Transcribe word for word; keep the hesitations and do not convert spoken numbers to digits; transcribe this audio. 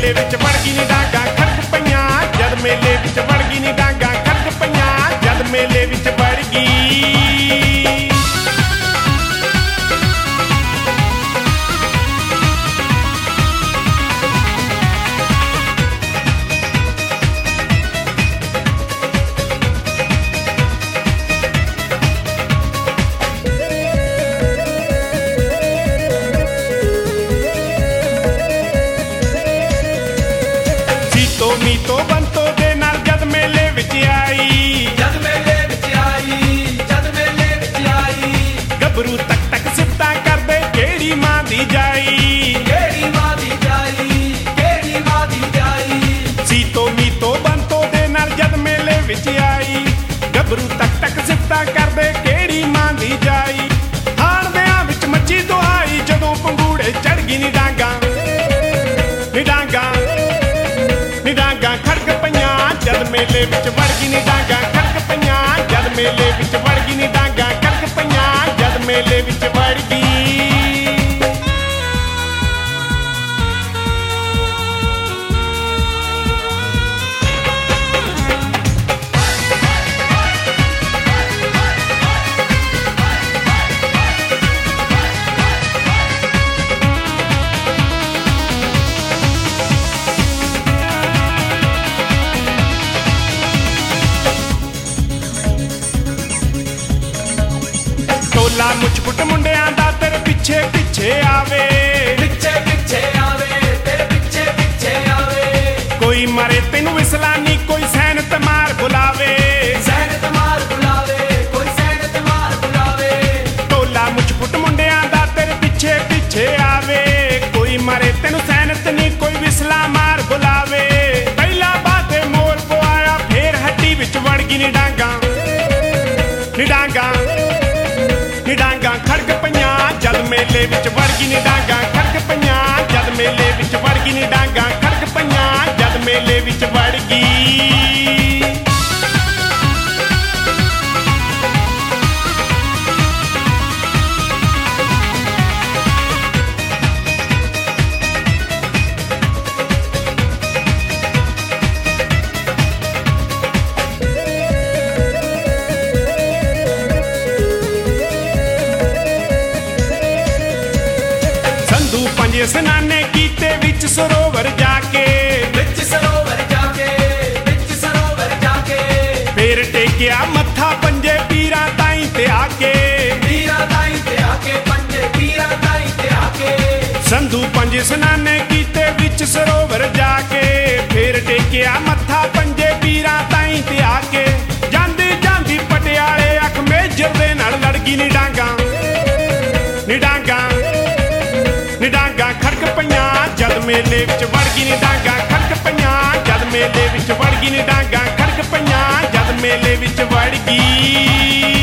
ਮੇਲੇ ਵਿੱਚ ਵੜ ਗਈ ਨੀ ਡਾਂਗਾਂ ਖੜਕ ਪਈਆਂ ਜਦ ਮੇਲੇ ਵਿੱਚ ਵੜ ਗਈ ਨੀ ਡਾਂਗਾਂ ਖੜਕ ਪਈਆਂ ਜਦ ਮੇਲੇ ਵਿੱਚ ਵੜ ਗਈ। ਮੀਤੋ ਬੰਤੋ ਦੇ ਨਾਲ ਜਦ ਮੇਲੇ ਵਿੱਚ ਆਈ ਜਦ ਮੇਲੇ ਵਿੱਚ ਆਈ ਜਦ ਮੇਲੇ ਵਿੱਚ ਆਈ ਗੱਭਰੂ ਤੱਕ ਤੱਕ ਸਿਫਤਾਂ ਕਰਦੇ ਕਿਹੜੀ ਮਾਂ ਦੀ ਜਾਈ ਕਿਹੜੀ ਮਾਂ ਦੀ ਜਾਈ ਕਿਹੜੀ ਮਾਂ ਦੀ ਜਾਈ। ਸੀਤੋ ਮੀਤੋ ਬੰਤੋ ਦੇ ਨਾਲ ਜਦ ਮੇਲੇ ਵਿੱਚ ਆਈ ਗੱਭਰੂ ਤੱਕ ਤੱਕ ਸਿਫਤਾਂ ਕਰਦੇ ਕਿਹੜੀ ਮਾਂ ਦੀ ਜਾਈ। ਹਾਣ ਵਿਆਹ ਵਿੱਚ ਮੱਚੀ ਦੁਹਾਈ ਜਦੋਂ ਪੰਗੂੜੇ ਚੜ ਗਈ ਨੀ ਡਾਂਗਾਂ ਨੀ ਡਾਂਗਾਂ ਨੀ ਡਾਂਗਾਂ ਖੜਕ ਪਈਆਂ ਜਦ ਮੇਲੇ ਵਿੱਚ ਵੜ ਗਈ ਨੀ ਡਾਂਗਾਂ ਖੜਕ ਪਈਆਂ ਜਦ ਮੇਲੇ ਵਿੱਚ ਵੜ ਗਈ ਨੀ ਡਾਂਗਾਂ ਖੜਕ ਪਈਆਂ ਜਦ ਮੇਲੇ ਵਿੱਚ ਵੜ ਗਈ। ਟੋਲਾ ਮੁੱਛ-ਪੁੱਟ ਮੁੰਡਿਆਂ ਦਾ ਤੇਰੇ ਪਿੱਛੇ ਪਿੱਛੇ ਆਵੇ ਪਿੱਛੇ ਪਿੱਛੇ ਆਵੇ ਤੇਰੇ ਪਿੱਛੇ ਪਿੱਛੇ ਆਵੇ। ਕੋਈ ਮਰੇ ਤੈਨੂੰ ਵਿਸਲਾਨੀ ਕੋਈ ਸੈਨਤ ਮਾਰ ਬੁਲਾਵੇ ਸੈਨਤ ਮਾਰ ਬੁਲਾਵੇ ਕੋਈ ਸੈਨਤ ਮਾਰ ਬੁਲਾਵੇ। ਟੋਲਾ ਮੁੱਛ-ਪੁੱਟ ਮੁੰਡਿਆਂ ਦਾ ਤੇਰੇ ਪਿੱਛੇ ਪਿੱਛੇ ਆਵੇ ਕੋਈ ਮਰੇ ਤੈਨੂੰ ਸੈਨਤ ਨਹੀਂ ਕੋਈ ਵਿਸਲਾ ਮਾਰ ਬੁਲਾਵੇ। ਪਹਿਲਾ ਬਾਤੇ ਮੋਰ ਪਵਾਇਆ ਫੇਰ ਹੱਡੀ ਵਿੱਚ ਵੜ ਗਈ ਨੀ ਡਾਂਗਾਂ ਨੀ ਡਾਂਗਾਂ ਨੀ ਡਾਂਗਾਂ ਖੜਕ ਪਈਆਂ ਜਦ ਮੇਲੇ ਵਿੱਚ ਵੜ ਗਈ ਨੀ ਡਾਂਗਾਂ ਖੜਕ ਪਈਆਂ ਜਦ ਮੇਲੇ ਵਿੱਚ ਵੜ ਗਈ ਨੀ ਡਾਂਗਾਂ ਖੜਕ ਪਈਆਂ ਜਦ ਮੇਲੇ ਵਿੱਚ ਵੜ ਗਈ। ਪੰਜ ਸਨਾਨੇ ਕੀਤੇ ਵਿੱਚ ਸਰੋਵਰ ਜਾ ਕੇ ਵਿੱਚ ਸਰੋਵਰ ਜਾ ਕੇ ਵਿੱਚ ਸਰੋਵਰ ਜਾ ਕੇ ਫੇਰ ਟੇਕਿਆ ਮੱਥਾ ਪੰਜੇ ਪੀਰਾਂ ਤਾਈਂ ਤੇ ਆ ਕੇ ਪੀਰਾਂ ਤਾਈਂ ਤੇ ਆ ਕੇ ਪੰਜੇ ਪੀਰਾਂ ਤਾਈਂ ਤੇ ਆ ਕੇ। ਸੰਧੂ ਪੰਜ ਸਨਾਨੇ ਕੀਤੇ ਵਿੱਚ ਸਰੋਵਰ ਜਾ ਕੇ ਫੇਰ ਟੇਕਿਆ ਮੱਥਾ ਪੰਜੇ ਪੀਰਾਂ ਤਾਈਂ ਤੇ ਆ ਕੇ। ਜਾਂਦੀ ਜਾਂਦੀ ਪਟਿਆਲੇ ਅੱਖ ਮੇਜਰ ਦੇ ਨਾਲ ਲੜ ਗਈ ਨੀ ਡਾਂਗਾਂ ਨੀ ਡਾਂਗਾਂ ਨੀ ਡਾਂਗਾਂ ਖੜਕ ਪਈਆਂ ਜਦ ਮੇਲੇ ਵਿੱਚ ਵੜ ਗਈ ਨੀ ਡਾਂਗਾਂ ਖੜਕ ਪਈਆਂ ਜਦ ਮੇਲੇ ਵਿੱਚ ਵੜ ਗਈ ਨੀ ਡਾਂਗਾਂ ਖੜਕ ਪਈਆਂ ਜਦ ਮੇਲੇ ਵਿੱਚ ਵੜ ਗਈ।